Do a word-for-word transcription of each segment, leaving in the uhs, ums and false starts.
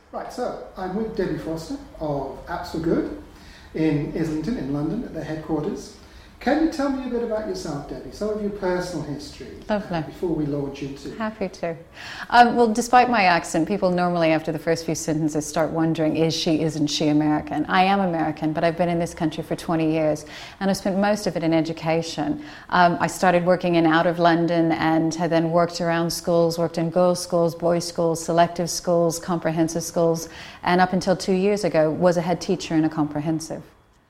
Right, so I'm with Debbie Foster of Apps for Good in Islington, in London, at their headquarters. Can you tell me a bit about yourself, Debbie? Some of your personal history Lovely. Uh, before we launch into... Happy to. Um, well, despite my accent, people normally after the first few sentences start wondering, is she, isn't she American? I am American, but I've been in this country for twenty years, and I've spent most of it in education. Um, I started working in out of London and had then worked around schools, worked in girls' schools, boys' schools, selective schools, comprehensive schools, and up until two years ago was a head teacher in a comprehensive.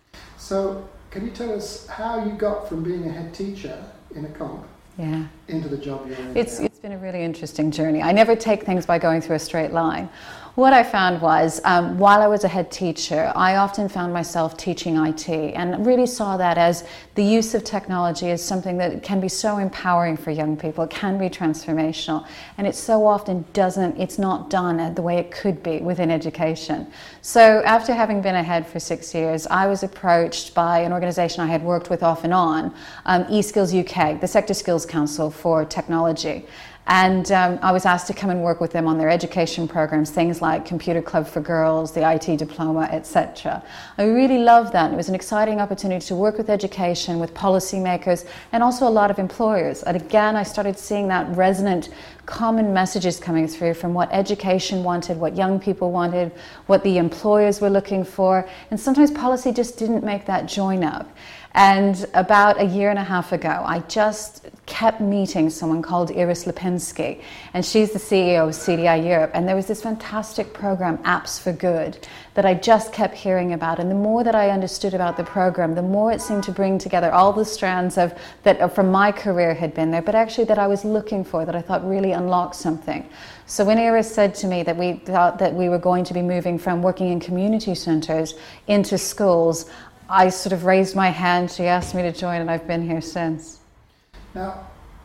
So, can you tell us how you got from being a head teacher in a comp yeah. into the job you're in It's, now? it's been a really interesting journey. I never take things by going through a straight line. What I found was, um, while I was a head teacher, I often found myself teaching I T and really saw that as the use of technology as something that can be so empowering for young people. It can be transformational, and it so often doesn't, it's not done the way it could be within education. So after having been a head for six years, I was approached by an organization I had worked with off and on, um, eSkills U K, the Sector Skills Council for Technology. And um, I was asked to come and work with them on their education programs, things like Computer Club for Girls, the I T Diploma, et cetera. I really loved that. It was an exciting opportunity to work with education, with policymakers, and also a lot of employers. And again, I started seeing that resonant common messages coming through from what education wanted, what young people wanted, what the employers were looking for. And sometimes policy just didn't make that join up. And about a year and a half ago, I just kept meeting someone called Iris Lipinski, and she's the C E O of C D I Europe, and there was this fantastic program, Apps for Good, that I just kept hearing about. And the more that I understood about the program, the more it seemed to bring together all the strands of that from my career had been there, but actually that I was looking for, that I thought really unlocked something. So when Iris said to me that we thought that we were going to be moving from working in community centres into schools, I sort of raised my hand, she asked me to join, and I've been here since. Now,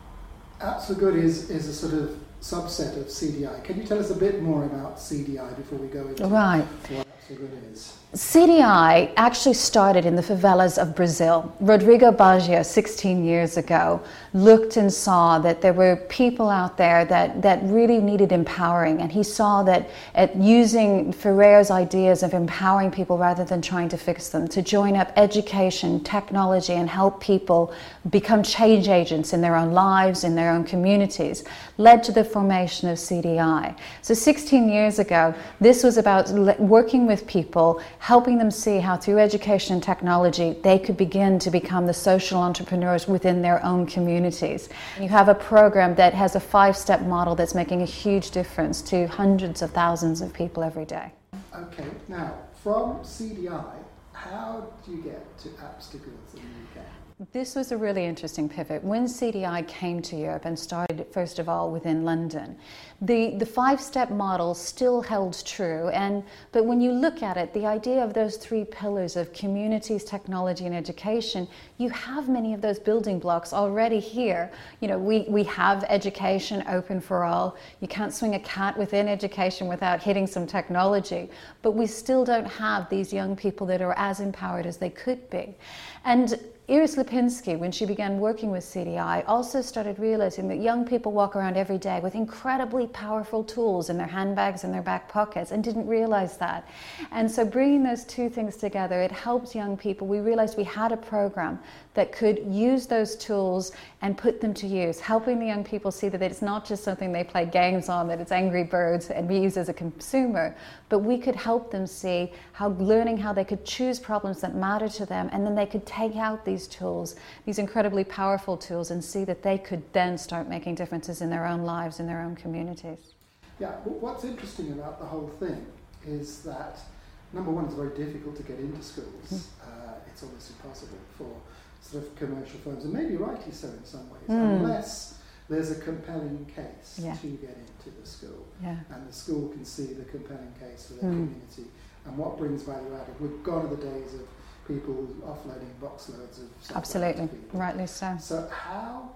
Apps for Good is, is a sort of subset of C D I. Can you tell us a bit more about C D I before we go into right. what Apps for Good is? C D I actually started in the favelas of Brazil. Rodrigo Baggio, sixteen years ago, looked and saw that there were people out there that, that really needed empowering, and he saw that at using Ferrer's ideas of empowering people rather than trying to fix them, to join up education, technology, and help people become change agents in their own lives, in their own communities, led to the formation of C D I. So sixteen years ago, this was about working with people, helping them see how through education and technology they could begin to become the social entrepreneurs within their own communities. You have a program that has a five-step model that's making a huge difference to hundreds of thousands of people every day. Okay, now from C D I, how do you get to Apps for Good in the U K? This was a really interesting pivot. When C D I came to Europe and started, first of all, within London, the, the five-step model still held true. And but when you look at it, the idea of those three pillars of communities, technology, and education, you have many of those building blocks already here. You know, we, we have education open for all. You can't swing a cat within education without hitting some technology. But we still don't have these young people that are as empowered as they could be. And Iris Lipinski, when she began working with C D I, also started realizing that young people walk around every day with incredibly powerful tools in their handbags and their back pockets, and didn't realize that. And so bringing those two things together, it helped young people. We realized we had a program that could use those tools and put them to use, helping the young people see that it's not just something they play games on, that it's Angry Birds and we use as a consumer, but we could help them see how learning how they could choose problems that matter to them, and then they could take out these tools, these incredibly powerful tools, and see that they could then start making differences in their own lives, in their own communities. Yeah, what's interesting about the whole thing is that, number one, it's very difficult to get into schools. Mm. Uh, it's almost impossible for sort of commercial firms, and maybe rightly so in some ways, mm. unless there's a compelling case yeah. to get into the school. Yeah. And the school can see the compelling case for their mm. community and what brings value added. We've gone to the days of people offloading box loads of software. Absolutely, rightly so. So how,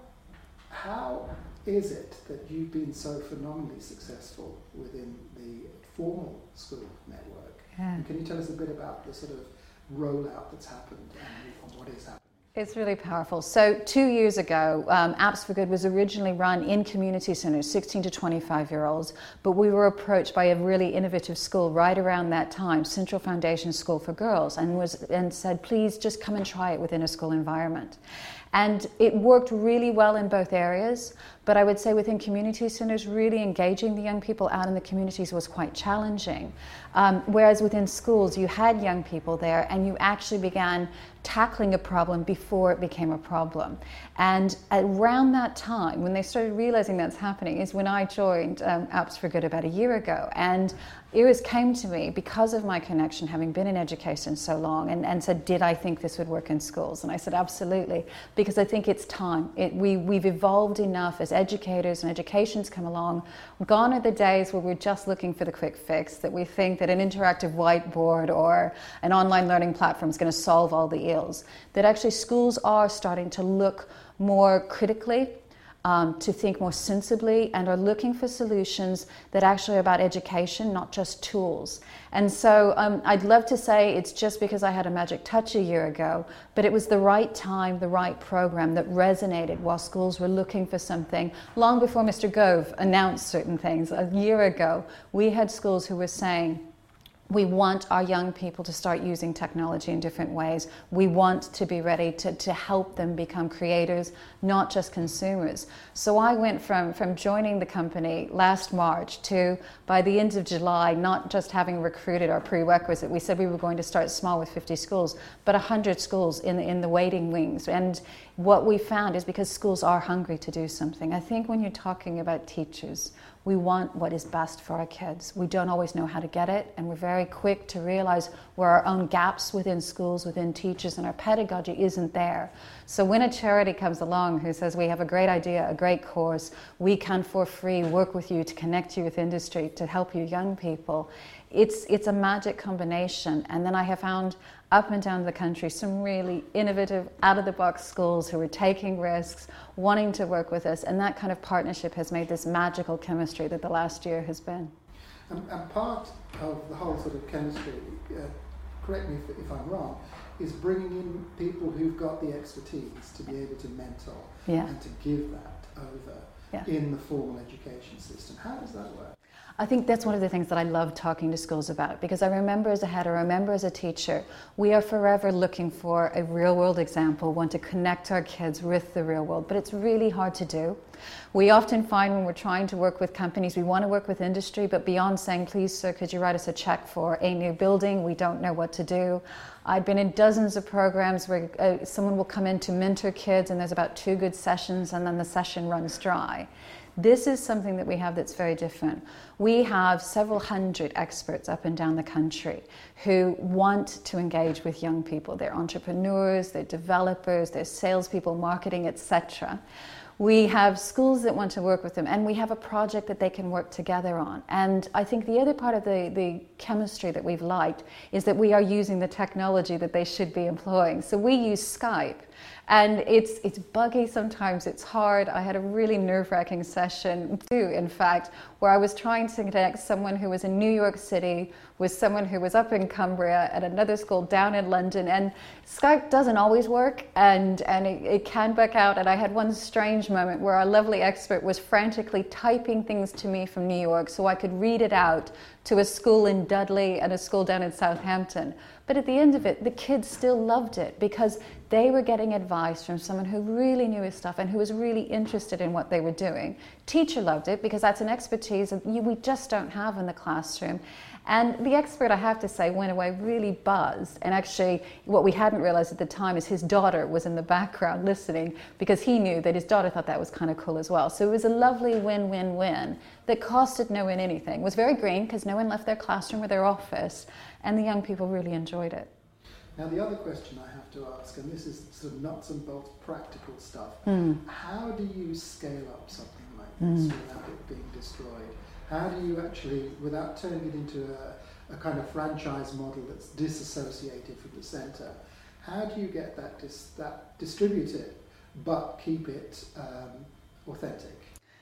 how is it that you've been so phenomenally successful within the formal school network? Yeah. And can you tell us a bit about the sort of rollout that's happened and, and what is happening? It's really powerful. So two years ago, um, Apps for Good was originally run in community centres, sixteen to twenty-five year olds, but we were approached by a really innovative school right around that time, Central Foundation School for Girls, and was and said, please just come and try it within a school environment. And it worked really well in both areas, but I would say within community centres, really engaging the young people out in the communities was quite challenging. Um, whereas within schools, you had young people there and you actually began tackling a problem before it became a problem. And around that time, when they started realizing that's happening, is when I joined um, Apps for Good about a year ago. And Iris came to me because of my connection, having been in education so long, and, and said, did I think this would work in schools? And I said, absolutely, because I think it's time. It, we, we've evolved enough as educators, and education's come along. Gone are the days where we're just looking for the quick fix, that we think that an interactive whiteboard or an online learning platform is going to solve all the ills. That actually schools are starting to look more critically, Um, to think more sensibly, and are looking for solutions that actually are about education, not just tools. And so um, I'd love to say it's just because I had a magic touch a year ago, but it was the right time, the right program that resonated while schools were looking for something. Long before Mister Gove announced certain things, a year ago, we had schools who were saying, we want our young people to start using technology in different ways. We want to be ready to, to help them become creators, not just consumers. So I went from, from joining the company last March to, by the end of July, not just having recruited our prerequisite. We said we were going to start small with fifty schools, but one hundred schools in the, in the waiting wings. And what we found is because schools are hungry to do something. I think when you're talking about teachers, we want what is best for our kids. We don't always know how to get it, and we're very quick to realize where our own gaps within schools, within teachers, and our pedagogy isn't there. So when a charity comes along who says, we have a great idea, a great course, we can for free work with you to connect you with industry, to help you young people, it's, it's a magic combination. And then I have found up and down the country some really innovative, out-of-the-box schools who are taking risks, wanting to work with us, and that kind of partnership has made this magical chemistry that the last year has been. And, and part of the whole sort of chemistry, uh, correct me if, if I'm wrong, is bringing in people who've got the expertise to be able to mentor yeah. and to give that over yeah. in the formal education system. How does that work? I think that's one of the things that I love talking to schools about, because I remember as a head, I remember as a teacher, we are forever looking for a real world example, one to connect our kids with the real world, but it's really hard to do. We often find when we're trying to work with companies, we want to work with industry, but beyond saying, please sir, could you write us a check for a new building, we don't know what to do. I've been in dozens of programs where uh, someone will come in to mentor kids and there's about two good sessions and then the session runs dry. This is something that we have that's very different. We have several hundred experts up and down the country who want to engage with young people. They're entrepreneurs, they're developers, they're salespeople, marketing, et cetera. We have schools that want to work with them, and we have a project that they can work together on. And I think the other part of the, the chemistry that we've liked is that we are using the technology that they should be employing. So we use Skype. And it's it's buggy sometimes, it's hard. I had a really nerve-wracking session too, in fact, where I was trying to connect someone who was in New York City with someone who was up in Cumbria at another school down in London. And Skype doesn't always work, and, and it, it can back out. And I had one strange moment where our lovely expert was frantically typing things to me from New York so I could read it out to a school in Dudley and a school down in Southampton. But at the end of it, the kids still loved it because they were getting advice from someone who really knew his stuff and who was really interested in what they were doing. Teacher loved it because that's an expertise that we just don't have in the classroom. And the expert, I have to say, went away really buzzed. And actually, what we hadn't realized at the time is his daughter was in the background listening because he knew that his daughter thought that was kind of cool as well. So it was a lovely win-win-win that costed no one anything. It was very green because no one left their classroom or their office, and the young people really enjoyed it. Now, the other question I have to ask, and this is sort of nuts and bolts practical stuff, mm. how do you scale up something like this mm. without it being destroyed? How do you actually, without turning it into a, a kind of franchise model that's disassociated from the centre, how do you get that, dis, that distributed but keep it um, authentic?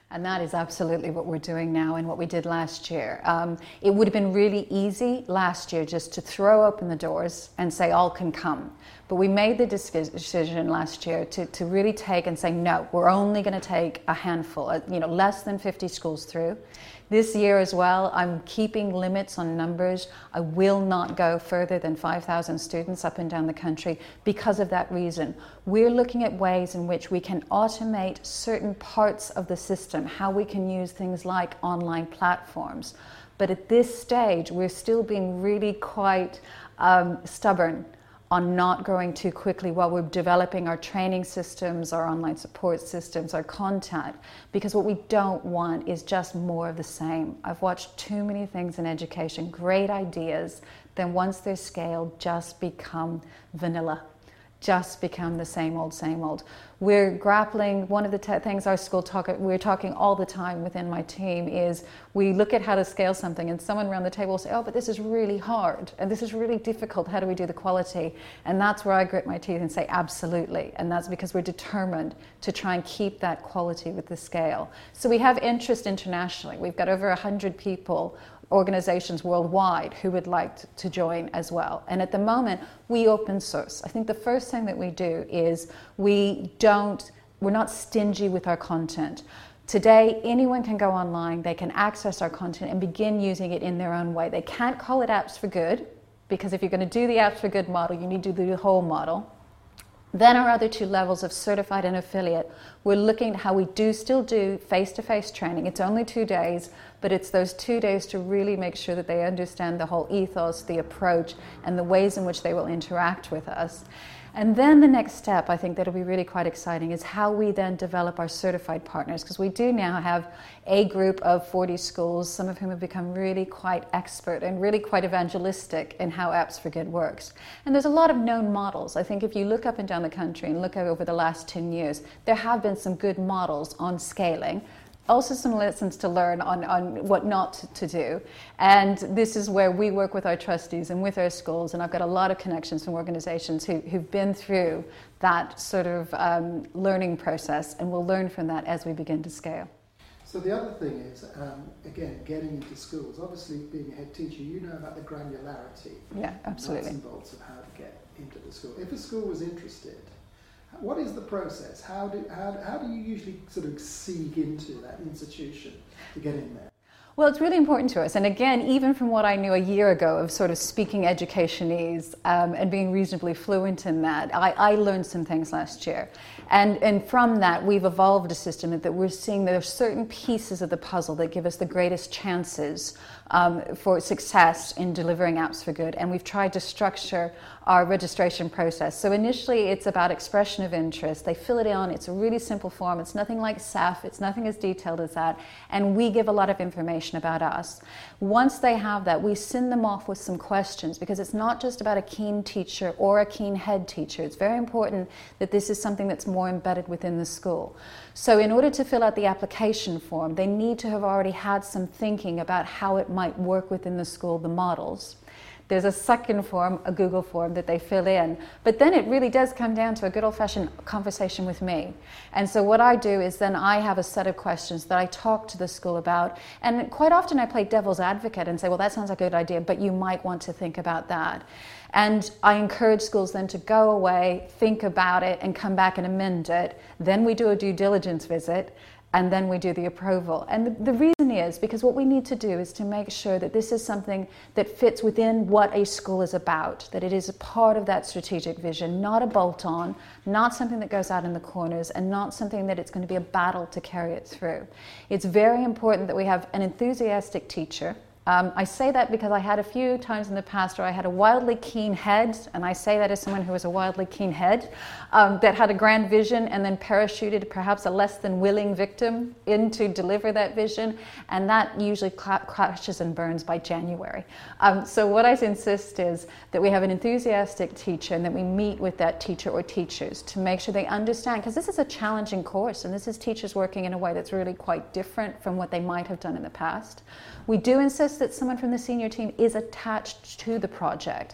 And that is absolutely what we're doing now and what we did last year. Um, it would have been really easy last year just to throw open the doors and say all can come. But we made the decision last year to, to really take and say, no, we're only going to take a handful, you know, less than fifty schools through. This year as well, I'm keeping limits on numbers. I will not go further than five thousand students up and down the country because of that reason. We're looking at ways in which we can automate certain parts of the system, how we can use things like online platforms. But at this stage, we're still being really quite um, stubborn on not growing too quickly while we're developing our training systems, our online support systems, our contact, because what we don't want is just more of the same. I've watched too many things in education, great ideas, then once they're scaled, just become vanilla, just become the same old, same old. We're grappling, one of the t- things our school talk, we're talking all the time within my team is we look at how to scale something and someone around the table will say, oh, but this is really hard and this is really difficult. How do we do the quality? And that's where I grit my teeth and say, absolutely. And that's because we're determined to try and keep that quality with the scale. So we have interest internationally. We've got over one hundred people, organizations worldwide who would like to join as well. And at the moment, we open source. I think the first thing that we do is we don't, we're not stingy with our content. Today, anyone can go online, they can access our content and begin using it in their own way. They can't call it Apps for Good, because if you're going to do the Apps for Good model, you need to do the whole model. Then our other two levels of certified and affiliate, we're looking at how we do still do face-to-face training. It's only two days, but it's those two days to really make sure that they understand the whole ethos, the approach, and the ways in which they will interact with us. And then the next step, I think that'll be really quite exciting, is how we then develop our certified partners, because we do now have a group of forty schools, some of whom have become really quite expert and really quite evangelistic in how Apps for Good works. And there's a lot of known models. I think if you look up and down the country and look at over the last ten years, there have been some good models on scaling. Also some lessons to learn on, on what not to do. And this is where we work with our trustees and with our schools, and I've got a lot of connections from organizations who, who've been through that sort of um, learning process, and we'll learn from that as we begin to scale. So the other thing is, um, again, getting into schools. Obviously, being a head teacher, you know about the granularity, yeah, absolutely, nuts and bolts of how to get into the school. If a school was interested, what is the process? How do, how, how do you usually sort of seek into that institution to get in there? Well, it's really important to us. And again, even from what I knew a year ago of sort of speaking educationese um, and being reasonably fluent in that, I, I learned some things last year. And, and from that, we've evolved a system that, that we're seeing there are certain pieces of the puzzle that give us the greatest chances um, for success in delivering Apps for Good. And we've tried to structure our registration process. So initially, it's about expression of interest. They fill it in. It's a really simple form. It's nothing like S A F. It's nothing as detailed as that. And we give a lot of information about us. Once they have that, we send them off with some questions, because it's not just about a keen teacher or a keen head teacher. It's very important that this is something that's more embedded within the school. So in order to fill out the application form, they need to have already had some thinking about how it might work within the school, the models. There's a second form, a Google form, that they fill in. But then it really does come down to a good old-fashioned conversation with me. And so what I do is then I have a set of questions that I talk to the school about. And quite often I play devil's advocate and say, well, that sounds like a good idea, but you might want to think about that. And I encourage schools then to go away, think about it, and come back and amend it. Then we do a due diligence visit, and then we do the approval. And the, the reason is because what we need to do is to make sure that this is something that fits within what a school is about, that it is a part of that strategic vision, not a bolt-on, not something that goes out in the corners, and not something that it's going to be a battle to carry it through. It's very important that we have an enthusiastic teacher. Um, I say that because I had a few times in the past where I had a wildly keen head, and I say that as someone who was a wildly keen head, um, that had a grand vision and then parachuted perhaps a less than willing victim in to deliver that vision, and that usually cl- crashes and burns by January. Um, so what I insist is that we have an enthusiastic teacher, and that we meet with that teacher or teachers to make sure they understand, because this is a challenging course, and this is teachers working in a way that's really quite different from what they might have done in the past. We do insist that someone from the senior team is attached to the project.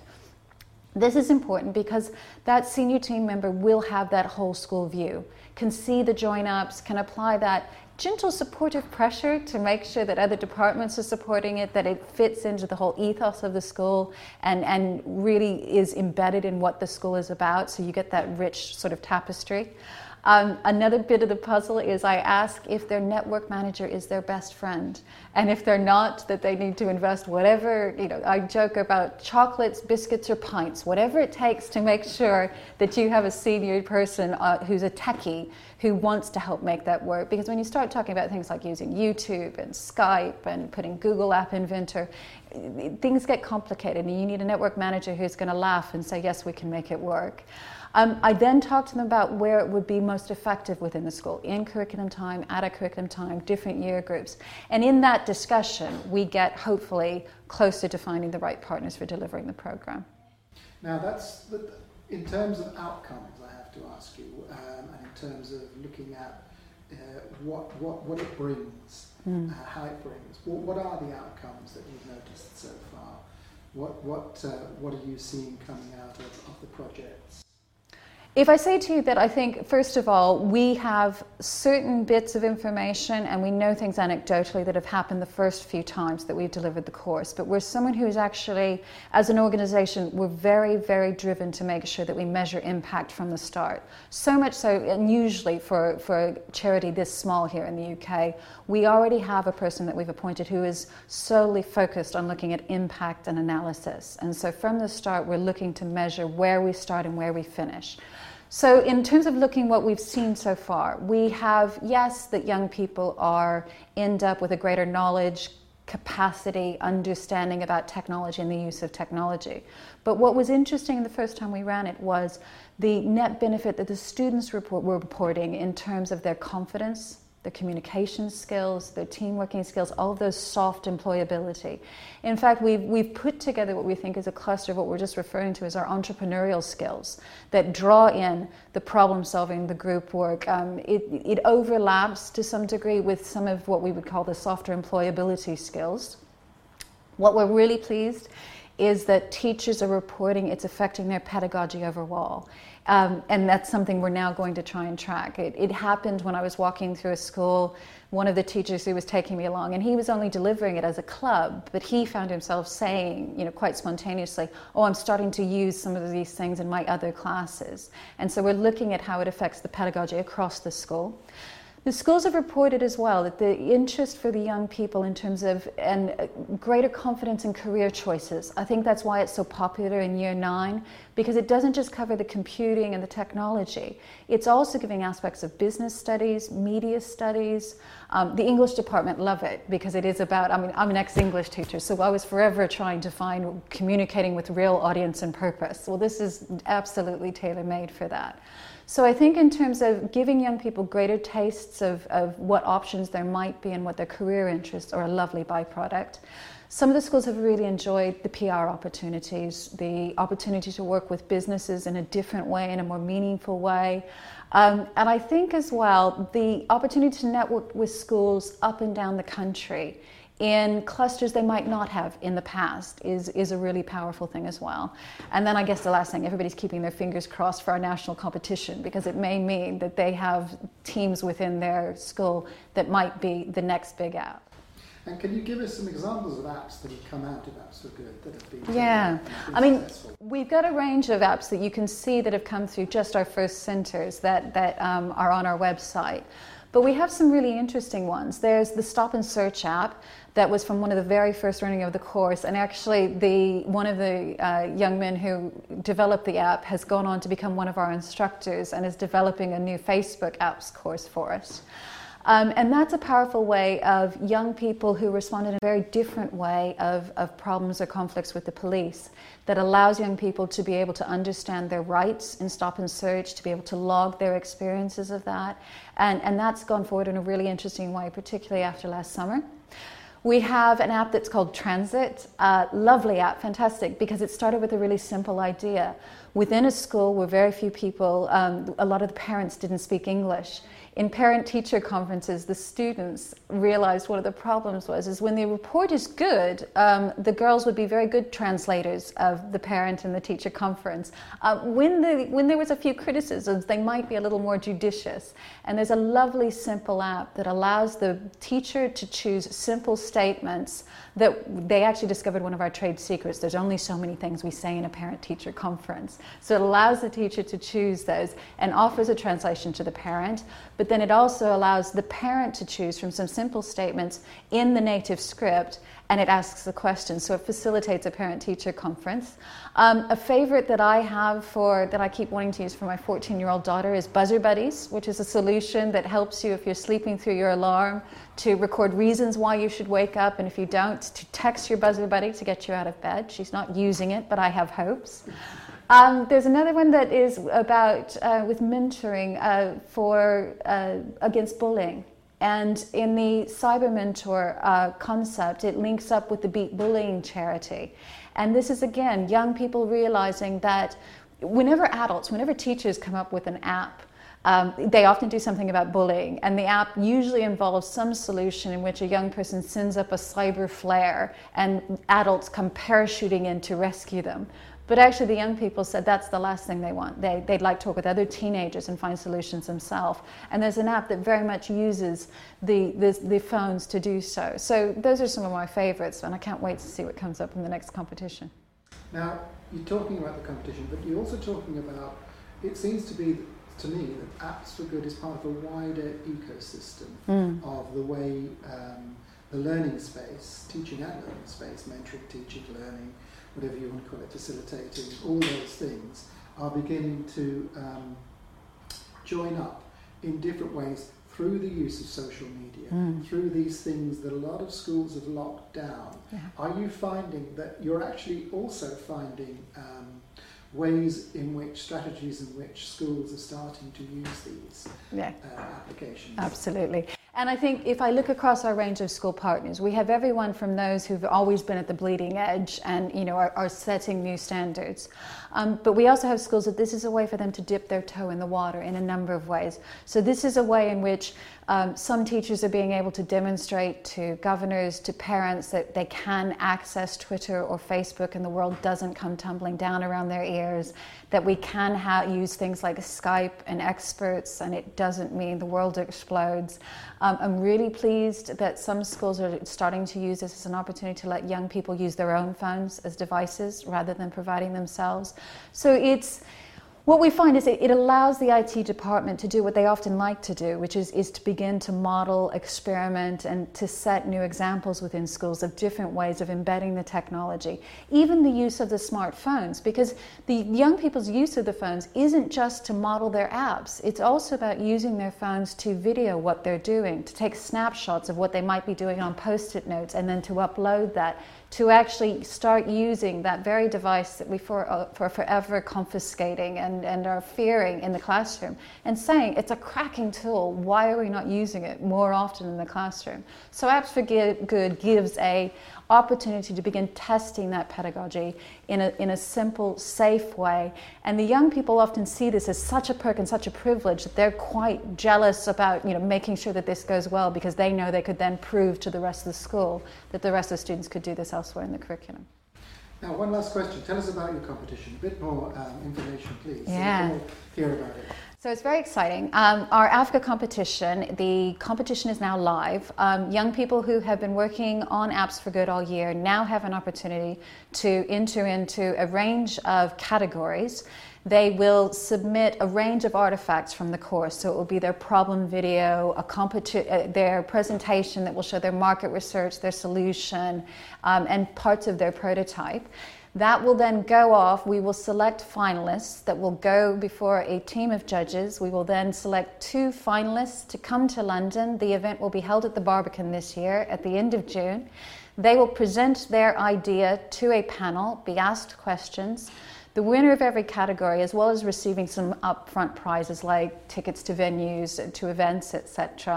This is important because that senior team member will have that whole school view, can see the join-ups, can apply that gentle supportive pressure to make sure that other departments are supporting it, that it fits into the whole ethos of the school and, and really is embedded in what the school is about, so you get that rich sort of tapestry. Um, another bit of the puzzle is I ask if their network manager is their best friend. And if they're not, that they need to invest whatever, you know, I joke about chocolates, biscuits, or pints, whatever it takes to make sure that you have a senior person uh, who's a techie who wants to help make that work. Because when you start talking about things like using YouTube and Skype and putting Google App Inventor, things get complicated and you need a network manager who's going to laugh and say, yes, we can make it work. Um, I then talk to them about where it would be most effective within the school, in curriculum time, out of curriculum time, different year groups. And in that discussion, we get hopefully closer to finding the right partners for delivering the program. Now that's, the, in terms of outcomes, I have to ask you, um, and in terms of looking at uh, what, what, what it brings, mm. uh, how it brings, what, what are the outcomes that you've noticed so far? What, what, uh, what are you seeing coming out of, of the projects? If I say to you that I think, first of all, we have certain bits of information and we know things anecdotally that have happened the first few times that we've delivered the course, but we're someone who's actually, as an organization, we're very, very driven to make sure that we measure impact from the start. So much so, and usually for, for a charity this small here in the U K, we already have a person that we've appointed who is solely focused on looking at impact and analysis. And so from the start, we're looking to measure where we start and where we finish. So in terms of looking what we've seen so far, we have, yes, that young people are end up with a greater knowledge, capacity, understanding about technology and the use of technology. But what was interesting the first time we ran it was the net benefit that the students report, were reporting in terms of their confidence, their communication skills, their team working skills, all of those soft employability. In fact, we've, we've put together what we think is a cluster of what we're just referring to as our entrepreneurial skills that draw in the problem solving, the group work. Um, it, it overlaps to some degree with some of what we would call the softer employability skills. What we're really pleased is that teachers are reporting it's affecting their pedagogy overall. Um, and that's something we're now going to try and track. It, it happened when I was walking through a school, one of the teachers who was taking me along, and he was only delivering it as a club, but he found himself saying, you know, quite spontaneously, oh, I'm starting to use some of these things in my other classes. And so we're looking at how it affects the pedagogy across the school. The schools have reported as well that the interest for the young people in terms of and greater confidence in career choices. I think that's why it's so popular in year nine, because it doesn't just cover the computing and the technology. It's also giving aspects of business studies, media studies. Um, the English department love it because it is about, I mean, I'm an ex-English teacher, so I was forever trying to find communicating with real audience and purpose. Well, this is absolutely tailor-made for that. So I think in terms of giving young people greater tastes of, of what options there might be and what their career interests are a lovely byproduct. Some of the schools have really enjoyed the P R opportunities, the opportunity to work with businesses in a different way, in a more meaningful way. Um, and I think as well, the opportunity to network with schools up and down the country in clusters they might not have in the past is, is a really powerful thing as well. And then I guess the last thing, everybody's keeping their fingers crossed for our national competition, because it may mean that they have teams within their school that might be the next big app. And can you give us some examples of apps that have come out of Apps for Good that have been, yeah. been I mean, successful? We've got a range of apps that you can see that have come through just our first centres that, that um, are on our website. But we have some really interesting ones. There's the Stop and Search app that was from one of the very first running of the course, and actually the one of the uh, young men who developed the app has gone on to become one of our instructors and is developing a new Facebook apps course for us. Um, and that's a powerful way of young people who respond in a very different way of, of problems or conflicts with the police, that allows young people to be able to understand their rights in Stop and Search, to be able to log their experiences of that. And, and that's gone forward in a really interesting way, particularly after last summer. We have an app that's called Transit, uh, lovely app, fantastic, because it started with a really simple idea. within a school where very few people, um, a lot of the parents didn't speak English. In parent-teacher conferences, the students realized one of the problems was is when the report is good, um, the girls would be very good translators of the parent and the teacher conference. Uh, when, the, when there was a few criticisms, they might be a little more judicious. And there's a lovely, simple app that allows the teacher to choose simple statements that they actually discovered one of our trade secrets. There's only so many things we say in a parent-teacher conference. So it allows the teacher to choose those and offers a translation to the parent. But then it also allows the parent to choose from some simple statements in the native script, and it asks the question. So it facilitates a parent-teacher conference. Um, a favorite that I have for, that I keep wanting to use for my fourteen-year-old daughter is Buzzer Buddies, which is a solution that helps you if you're sleeping through your alarm to record reasons why you should wake up, and if you don't, to text your Buzzer Buddy to get you out of bed. She's not using it, but I have hopes. Um, there's another one that is about uh, with mentoring uh, for uh, against bullying, and in the Cyber Mentor uh, concept, it links up with the Beat Bullying charity. And this is again young people realizing that whenever adults, whenever teachers come up with an app, Um, they often do something about bullying, and the app usually involves some solution in which a young person sends up a cyber flare and adults come parachuting in to rescue them. But actually the young people said that's the last thing they want. They, they'd like to talk with other teenagers and find solutions themselves. And there's an app that very much uses the, the, the phones to do so. So those are some of my favorites, and I can't wait to see what comes up in the next competition. Now, you're talking about the competition, but you're also talking about, it seems to be to me that Apps for Good is part of a wider ecosystem mm. of the way um, the learning space, teaching and learning space, mentoring, teaching, learning, whatever you want to call it, facilitating, all those things are beginning to um, join up in different ways through the use of social media, mm. through these things that a lot of schools have locked down. Yeah. Are you finding that you're actually also finding um, ways in which, strategies in which schools are starting to use these yeah. uh, applications? Absolutely. And I think if I look across our range of school partners, we have everyone from those who've always been at the bleeding edge and you know are, are setting new standards. Um, but we also have schools that this is a way for them to dip their toe in the water in a number of ways. So this is a way in which um, some teachers are being able to demonstrate to governors, to parents, that they can access Twitter or Facebook and the world doesn't come tumbling down around their ears, that we can ha- use things like Skype and experts and it doesn't mean the world explodes. Um, I'm really pleased that some schools are starting to use this as an opportunity to let young people use their own phones as devices rather than providing themselves. So it's, what we find is it, it allows the I T department to do what they often like to do, which is, is to begin to model, experiment, and to set new examples within schools of different ways of embedding the technology. Even the use of the smartphones, because the young people's use of the phones isn't just to model their apps. It's also about using their phones to video what they're doing, to take snapshots of what they might be doing on post-it notes, and then to upload that, to actually start using that very device that we for, uh, for forever confiscating and, and are fearing in the classroom, and saying it's a cracking tool, why are we not using it more often in the classroom? So Apps for Good gives a opportunity to begin testing that pedagogy in a, in a simple, safe way. And the young people often see this as such a perk and such a privilege that they're quite jealous about, you know, making sure that this goes well, because they know they could then prove to the rest of the school that the rest of the students could do this elsewhere in the curriculum. Now, one last question. Tell us about your competition. A bit more um, information, please. Yeah. So we can all hear about it. So it's very exciting. Um, our Africa competition, the competition is now live. Um, young people who have been working on Apps for Good all year now have an opportunity to enter into a range of categories. They will submit a range of artifacts from the course. So it will be their problem video, a competi- uh, their presentation that will show their market research, their solution, um, and parts of their prototype. That will then go off. We will select finalists that will go before a team of judges. We will then select two finalists to come to London. The event will be held at the Barbican this year at the end of June. They will present their idea to a panel, be asked questions. The winner of every category, as well as receiving some upfront prizes like tickets to venues, to events, et cetera,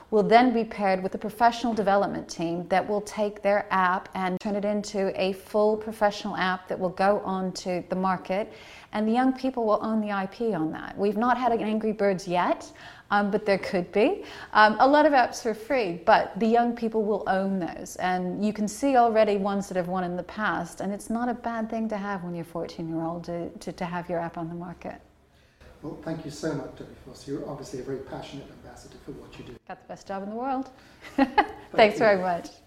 will then be paired with a professional development team that will take their app and turn it into a full professional app that will go on to the market, and the young people will own the I P on that. We've not had an Angry Birds yet, um, but there could be. Um, a lot of apps are free, but the young people will own those, and you can see already ones that have won in the past, and it's not a bad thing to have when you're fourteen year old to, to, to have your app on the market. Well, thank you so much, Debbie Foss. You're obviously a very passionate ambassador for what you do. Got the best job in the world. Thanks you. very much.